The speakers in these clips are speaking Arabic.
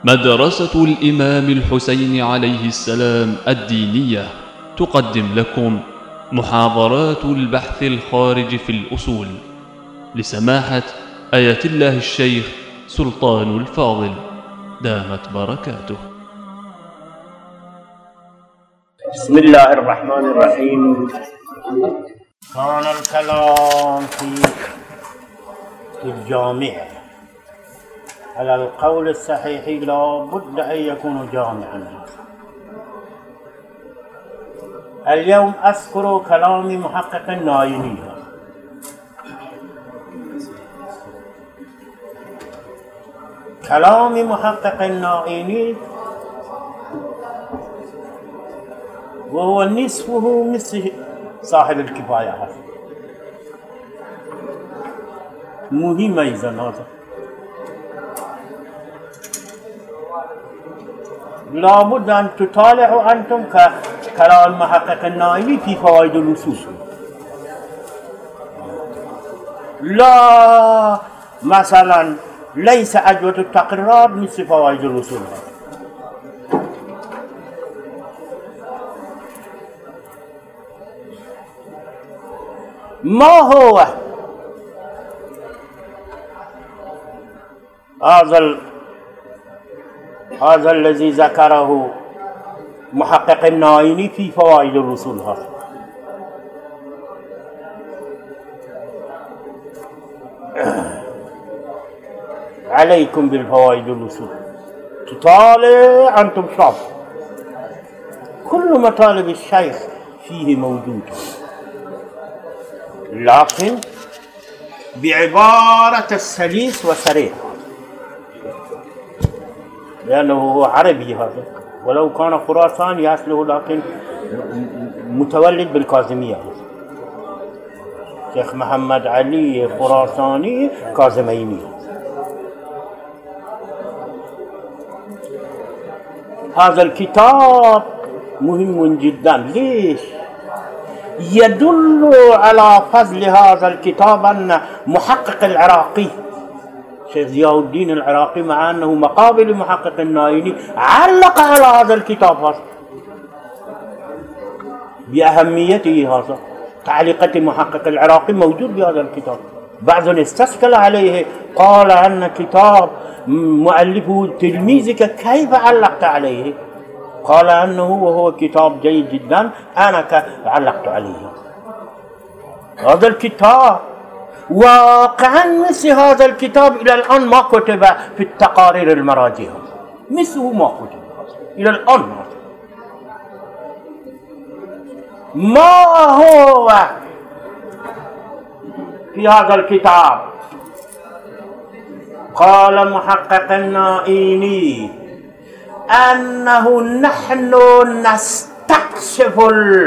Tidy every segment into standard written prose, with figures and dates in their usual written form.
مدرسة الإمام الحسين عليه السلام الدينية تقدم لكم محاضرات البحث الخارج في الأصول لسماحة آية الله الشيخ سلطان الفاضل دامت بركاته. بسم الله الرحمن الرحيم. كان الكلام في الجامع على القول الصحيح لا بد أن يكون جامعا. اليوم أذكر كلام محقق النايني. كلام محقق النايني وهو نصفه مثل صاحب الكفاية. مهم أيضا هذا. لابد أن تطالعوا أنتم كلام محقق النايني في فوائد الوصول. لا مثلا ليس أجوبة التقريرات مثل فوائد الوصول. ما هو هذا الذي ذكره محقق النايني في فوائد الوصول؟ هذا عليكم بالفوائد الوصول. تطالع أنتم شاب، كل مطالب الشيخ فيه موجود، لكن بعبارة السليس وصريح، لأنه هو عربي هذا، ولو كان خراساني أصله لكن متولد بالكاظمية. شيخ محمد علي خراساني كاظميني. هذا الكتاب مهم جدا. ليش؟ يدل على فضل هذا الكتاب أن محقق العراقي شيخ ضياء الدين العراقي، مع أنه مقابل محقق النايني، علق على هذا الكتاب هذا بأهميته. هذا تعليقة محقق العراقي موجود بهذا الكتاب. بعض استشكل عليه، قال أن كتاب مؤلفه تلميذك كيف علقت عليه؟ قال أنه وهو كتاب جيد جدا، أنا علقت عليه. هذا الكتاب واقعا مثل هذا الكتاب إلى الآن ما كتب في التقارير المراجع، مثله ما كتب إلى الآن. ما هو في هذا الكتاب؟ قال محقق النايني أنه نحن نستكشف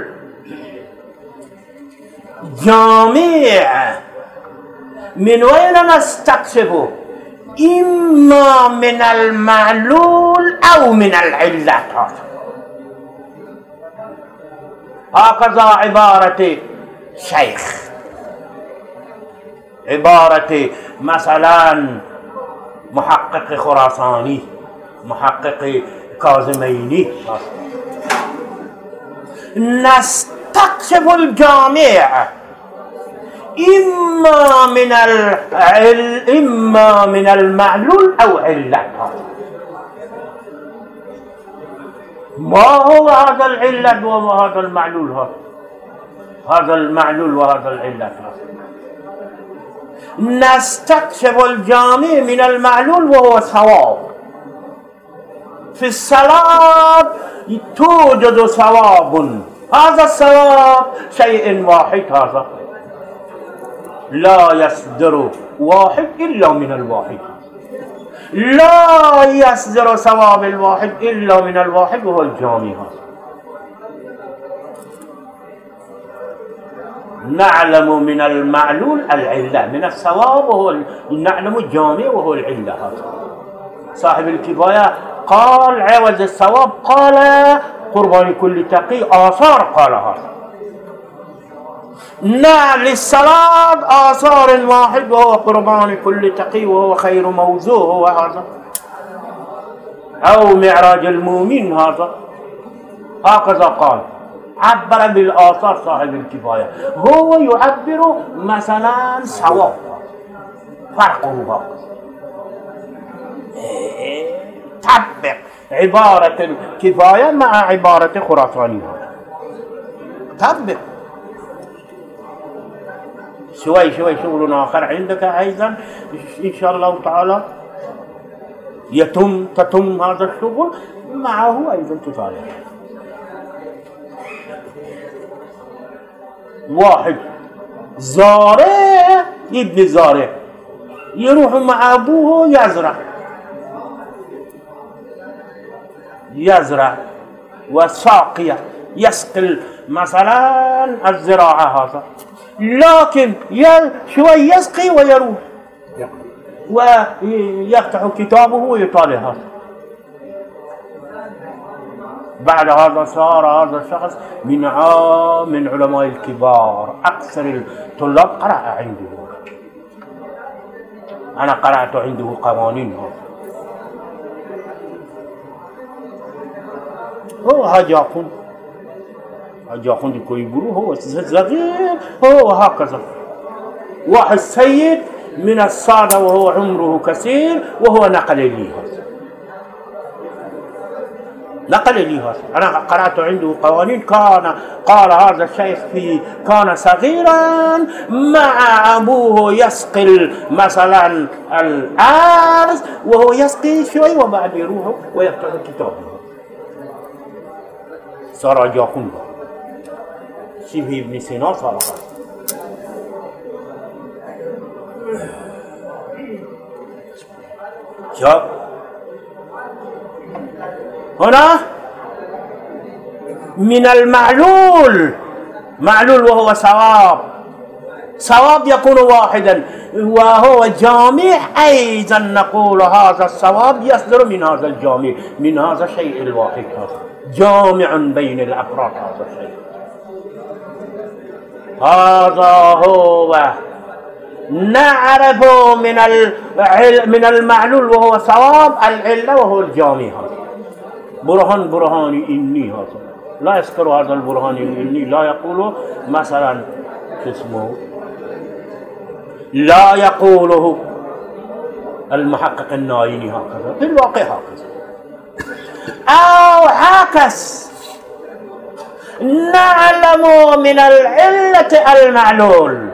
الجامع. من وين نستكشفه؟ إما من المعلول أو من العلة. هكذا عبارة شيخ، عبارة مثلا محقق خراساني، محقق كاظميني. نستكشف الجامع إما من المعلول أو علة. ما هو هذا العلة وهذا المعلول؟ هذا المعلول وهذا العلة. نستكشف الجامع من المعلول وهو ثواب. في الصلاة توجد ثواب، هذا الثواب شيء واحد، هذا لا يصدر واحد إلا من الواحد، لا يصدر ثواب الواحد إلا من الواحد وهو الجامع. نعلم من المعلول العلة، من الثواب وهو نعلم الجامع وهو العلة. هذا صاحب الكفاية قال عوض الثواب، قال قربان كل تقي آثار. قال هذا للصلاة آثار واحد وهو قربان كل تقي وهو خير موضوع. هو هذا أو معراج المؤمن هذا هكذا قال، عبر بالآثار صاحب الكفاية. هو يعبر مثلا صواب، فرقه هكذا. طبق عبارة الكفاية مع عبارة خراساني، طبق. شوي شوي شغل آخر عندك أيضا إن شاء الله تعالى تتم هذا الشغل معه أيضا كفاية. واحد زارع، ابن زارع يروح مع أبوه يزرع وساقية يسقي مثلا الزراعة هذا، لكن شوي يسقي ويروح ويفتح كتابه ويطالع هذا. بعد هذا صار هذا الشخص من علماء الكبار، أكثر الطلاب قرأ عنده. أنا قرأت عنده قوانين. هو هاجاكم كويبرو، هو صغير، هو هكذا. واحد سيد من السادة وهو عمره كثير، وهو نقل لي هذا. أنا قرأت عنده قوانين. قال هذا الشيخ كان صغيرا مع أبوه يسقي مثلا الأرز، وهو يسقي شوي وبعد يروح ويفتح كتابه. صار جاكم شبه ابن سينا صار. شوف هنا من المعلول وهو صواب يكون واحدا وهو جامع. أيضا نقول هذا الصواب يصدر من هذا الجامع، من هذا الشيء الواحد، هذا جامع بين الأفراد. هذا الشيء هذا هو نعرف من المعلول وهو صواب العلة وهو الجامع. برهان إني هذا لا يذكر هذا البرهان إني، لا يقول مثلا اسمه، لا يقوله المحقق النايني هكذا، في الواقع هكذا. أو عكس، نعلم من العلة المعلول،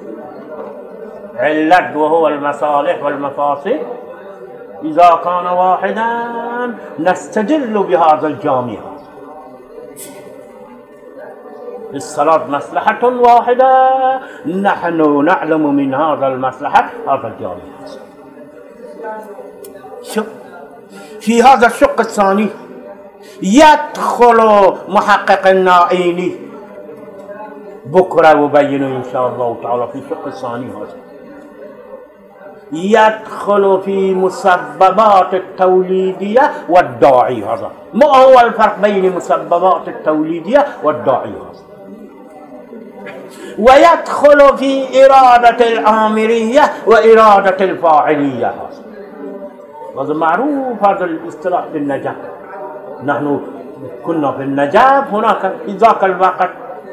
علة وهو المصالح والمفاسد، إذا كان واحدا نستدل بهذا الجامع. الصلاة مصلحة واحدة، نحن نعلم من هذا المصلحة هذا الجامع. شوف في هذا الشق الثاني يدخل محقق النائيني بكرة وبين إن شاء الله تعالى في الشق الثاني هذا، يدخل في مسببات التوليدية والداعي. هذا ما هو الفرق بين مسببات التوليدية والداعي هذا؟ ويدخل في إرادة الآمرية وإرادة الفاعلية. هذا معروف، هذا الاصطلاح في النجاة. نحن كنا في النجاة هناك في ذاك الوقت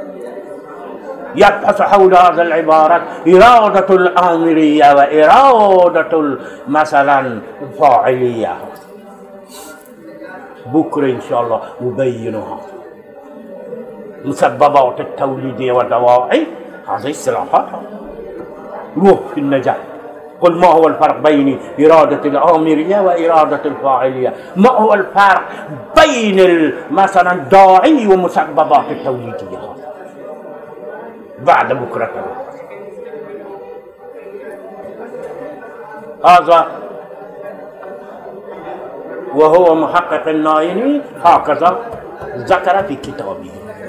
يبحث حول هذا العبارة، إرادة الآمرية وإرادة مثلا الفاعلية. بكرة إن شاء الله نبينها. مسببات التوليدية والدواعي هذه اصطلاحات. روح في النجاة، قل ما هو الفرق بين إرادة الآمرية وإرادة الفاعلية؟ ما هو الفرق بين مثلا الداعي ومسببات التوليدية؟ بعد بكرة هذا وهو محقق النايني هكذا ذكر في كتابه.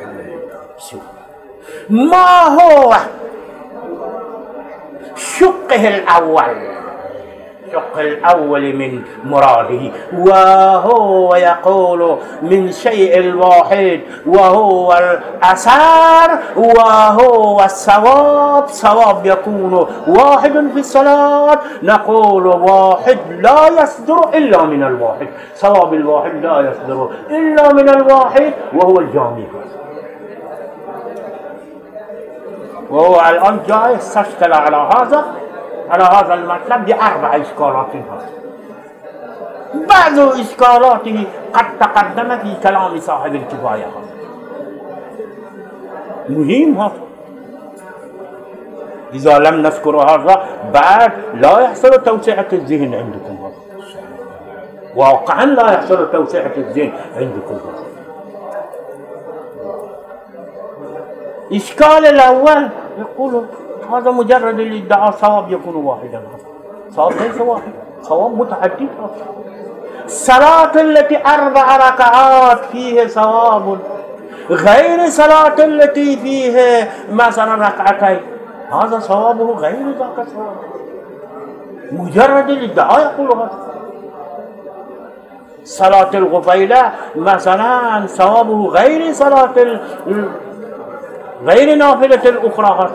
ما هو شقه الأول؟ الشق الأول من مراده، وهو يقول من شيء الواحد وهو الأثر وهو الصواب. صواب يكون واحد في الصلاة، نقول واحد لا يصدر إلا من الواحد، صواب الواحد لا يصدر إلا من الواحد وهو الجامع. وهو الآن جاي استشكل على هذا المطلب بأربع إشكالات. بعض إشكالاته قد تقدم في كلام صاحب الكفاية، مهم هذا. إذا لم نذكر هذا بعد لا يحصل توسعة الذهن عندكم، هذا واقعا لا يحصل توسعة الذهن عندكم. هذا إشكال الأول يقول هذا مجرد الادعاء، صواب يكون واحدا. صواب ليس واحد، صواب متعدد. الصلاة التي 4 ركعات فيه صواب غير صلاة التي فيه مثلا ركعتين، هذا صوابه غير ذاك الصواب. مجرد الادعاء يقول هذا. صلاة الغفيلة مثلا صوابه غير صلاة غير نافلة الأخرى.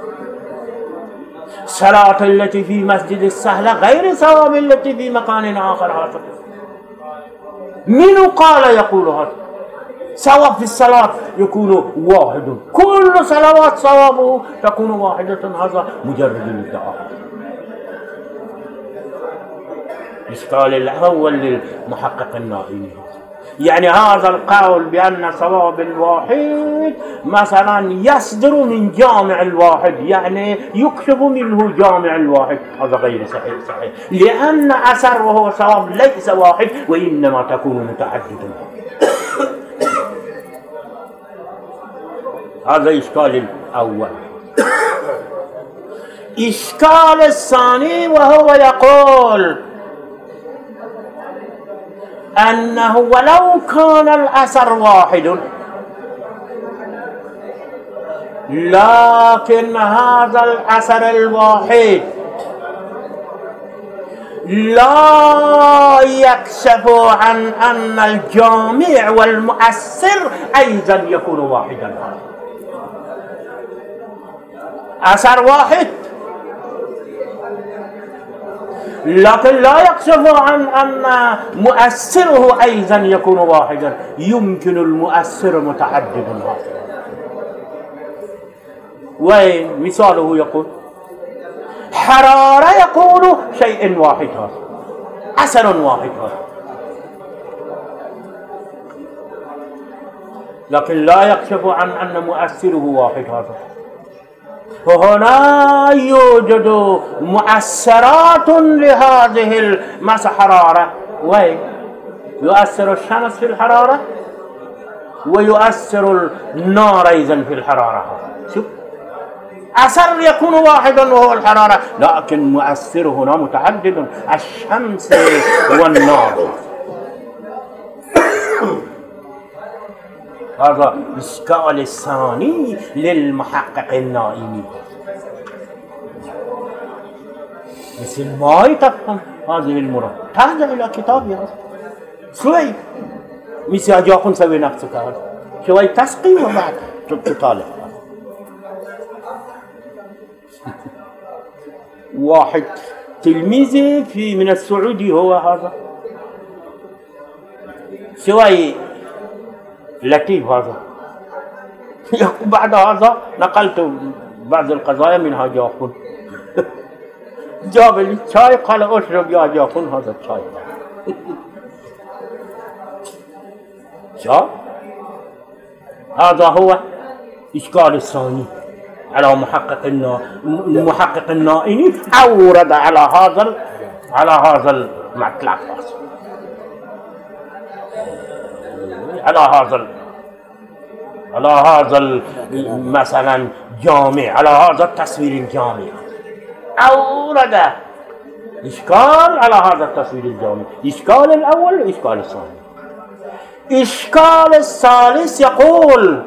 صلاة التي في مسجد السهلة غير صواب التي في مكان آخر. من قال يقول هذا؟ صواب في الصلاة يكون واحد، كل صلوات صوابه تكون واحدة. هذا مجرد الادعاء. الإشكال الأول للمحقق النائمي، يعني هذا القول بأن صواب الواحد مثلا يصدر من جامع الواحد، يعني يكشف منه جامع الواحد، هذا غير صحيح. لأن أثر وهو صواب ليس واحد وإنما تكون متعددا. هذا إشكال الأول. إشكال الثاني وهو يقول أنه ولو كان الأثر واحد لكن هذا الأثر الواحد لا يكشف عن أن الجامع والمؤثر أيضا يكون واحدا. أثر واحد لكن لا يكشف عن أن مؤثره أيضا يكون واحدا، يمكن المؤثر متعدد. وين مثاله؟ يقول حرارة يقول شيء واحد، هذا أثر واحد هذا، لكن لا يكشف عن أن مؤثره واحد هذا. وهنا يوجد مؤثرات لهذه الحرارة. وين يؤثر الشمس في الحرارة ويؤثر النار أيضا في الحرارة. شوف، أثر يكون واحدا وهو الحرارة، لكن مؤثر هنا متعدد، الشمس والنار. هذا الإشكال الثاني للمحقق النائمي. مثل ما تفهم هذه المرة ترجع إلى كتابي هذا شوي، مثل أجاكم سوي نفسك هذا شوي تسقي وبعد تطالع. واحد تلميذي من السعودي هو هذا شوي لطيف هذا. بعد هذا نقلت بعض القضايا منها جاكون. جاب لي شاي قال اشرب يا جاكون هذا الشاي. شاء هذا هو إشكال الثاني على محقق النائمي، أورد على هذا المطلب، على هذا مثلا جامع، على هذا التصوير الجامع، أورد إشكال على هذا التصوير الجامع. إشكال الأول وإشكال الثاني. إشكال الثالث يقول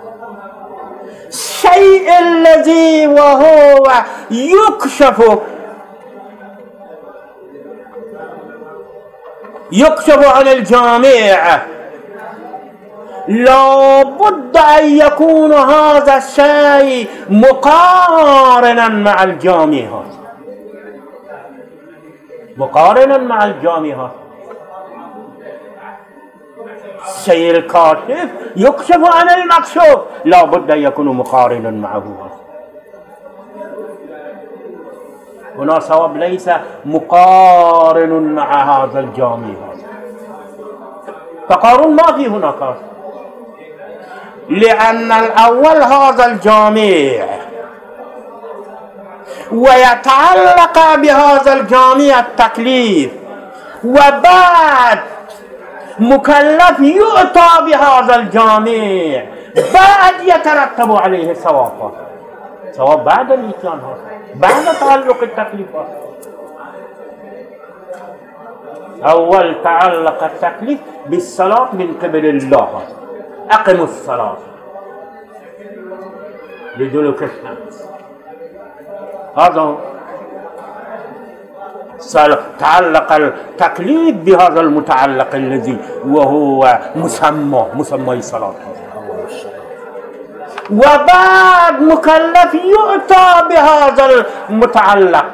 الشيء الذي وهو يكشف يكشف عن الجامع، لا بد أن يكون هذا الشيء مقارنا مع الجامعات، مقارنا مع الجامعات. الشيء الكاشف يكشف عن المكشوف، لا بد أن يكون مقارنا معه. هنا صواب ليس مقارن مع هذا الجامع، تقارن ما في هناك، لأن الأول هذا الجامع ويتعلق بهذا الجامع التكليف، وبعد مكلف يؤتى بهذا الجامع، بعد يترتب عليه ثواب بعد الإتيان، بعد تعلق التكليفات. أول تعلق التكليف بالصلاة من قبل الله، أقم الصلاة لدلوك الشمس، هذا تعلق التكليف بهذا المتعلق الذي وهو مسمى الصلاة، وبعد مكلف يؤتى بهذا المتعلق،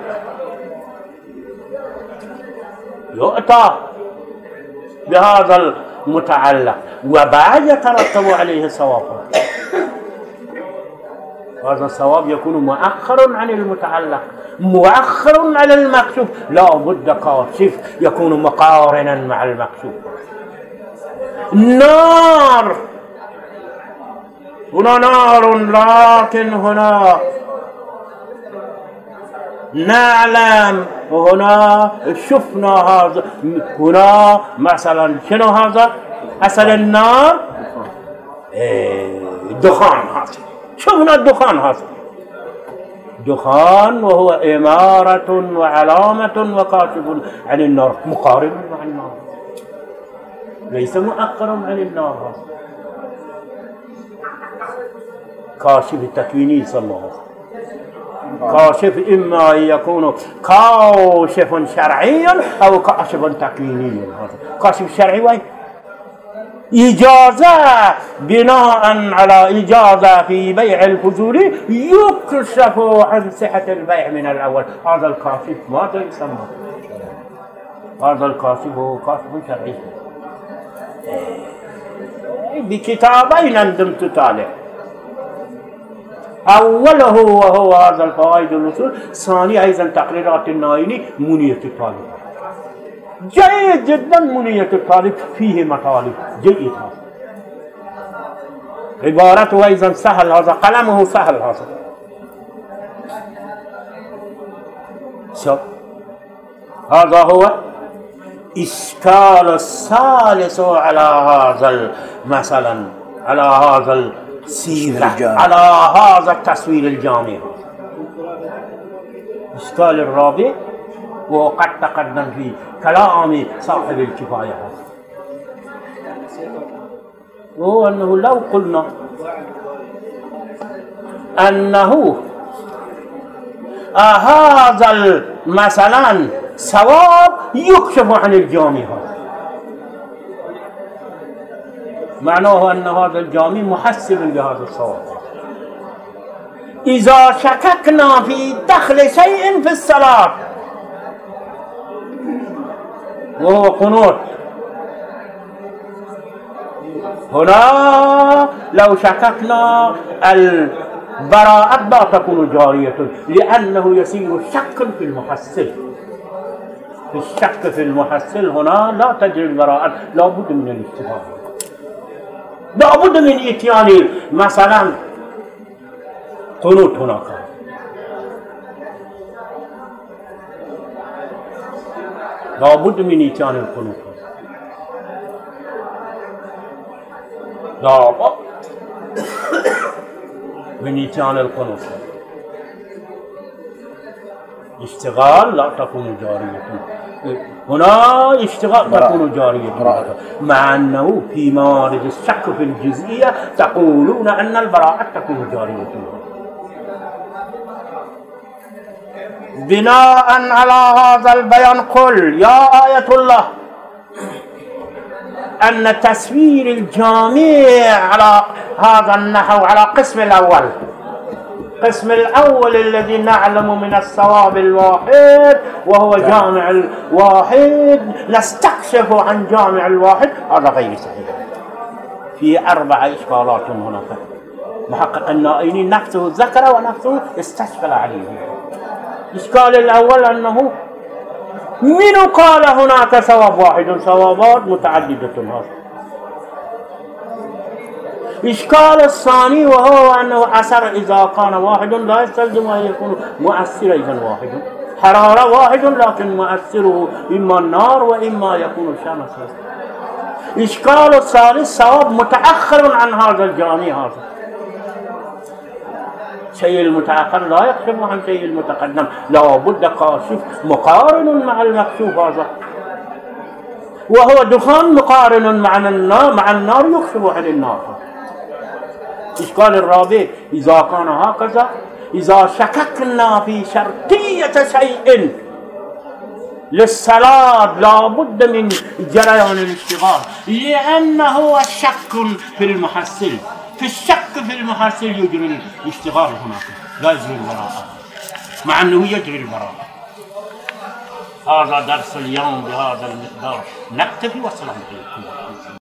يؤتى بهذا المتعلق، وبعد يترتب عليه ثواب. هذا الثواب يكون مؤخر عن المتعلق، مؤخر على المكشوف، لا بد كاشف يكون مقارنا مع المكشوف. نار، هنا نار، لكن هنا نعلم، هنا شفنا هذا، هنا مثلا شنو هذا؟ أصل النار دخان، هذا شفنا الدخان، هذا دخان وهو إمارة وعلامة وكاشف عن النار، مقارن مع النار، ليس مؤخر عن النار. كاشف التكويني صلى الله عليه وسلم، كاشف إما أن يكون كاشف شرعي أو كاشف تكويني. كاشف شرعي وين؟ إجازة، بناء على إجازة في بيع الفضول يكشف عن صحة البيع من الأول، هذا الكاشف ماذا يسمى؟ هذا الكاشف هو كاشف شرعي. بكتابين أنتم تطالع، أوله وهو هذا الفوائد الأصول، ثاني أيضا تقريرات النايني منية الطالب، جيد جدا. منية الطالب فيه مطالب جيد، عبارته أيضا سهل، هذا قلمه سهل، هذا هذا هو إشكال الثالث على هذا مثلا، على هذا السيرة، على هذا التصوير الجامع. إشكال الرابع وقد تقدم في كلام صاحب الكفاية، وهو أنه لو قلنا أنه هذا مثلا ثواب يكشف عن الجامع، معناه أن هذا الجامع محسب لهذا الثواب. إذا شككنا في دخل شيء في الصلاة وهو قنوت، هنا لو شككنا البراءة لا تكون جارية، لأنه يصير شك في المحسن. الشك في المحسن هنا لا تجري البراءة، لا بد من الاجتهاد، لا بد من إتيان مثلا قنوت، هناك لا بد من إتيان القنوت، لا بد من إتيان القنوت. اشتغال لا تكون جارية، هنا اشتغال تكون جارية، مع أنه في موارد الشك في الجزئية تقولون أن البراءة تكون جارية. بناء على هذا البيان قل يا آية الله أن تسوير الجامع على هذا النحو على قسم الأول، القسم الأول الذي نعلم من الصواب الواحد وهو جامع الواحد، نستكشف عن جامع الواحد، هذا غير صحيح. في 4 إشكالات هناك محقق النائيني نفسه ذكر ونفسه استشكل عليه. الإشكال الأول أنه من قال هناك ثواب واحد؟ ثوابات متعددة هذا. الإشكال الثاني وهو أنه أثر إذا كان واحد لا يستلزم أن يكون مؤثر إذا واحد، حرارة واحد لكن مؤثره إما النار وإما يكون الشمس. الإشكال الثالث ثواب متأخر عن هذا الجامع. هذا شيء المتأخر لا يكشف عن شيء المتقدم، لا بد كاشف مقارن مع المكشوف هذا، وهو دخان مقارن مع النار يكشف عن النار. الإشكال الرابع إذا كان هكذا، إذا شككنا في شرطية شيء للصلاة لا بد من جريان الاشتغال، لأنه شك في المحصل، في الشك في المحصل يجري الاشتغال هناك، لا يجري البراءة، مع أنه يجري البراءة. هذا درس اليوم بهذا المقدار، نكتفي والسلام عليكم.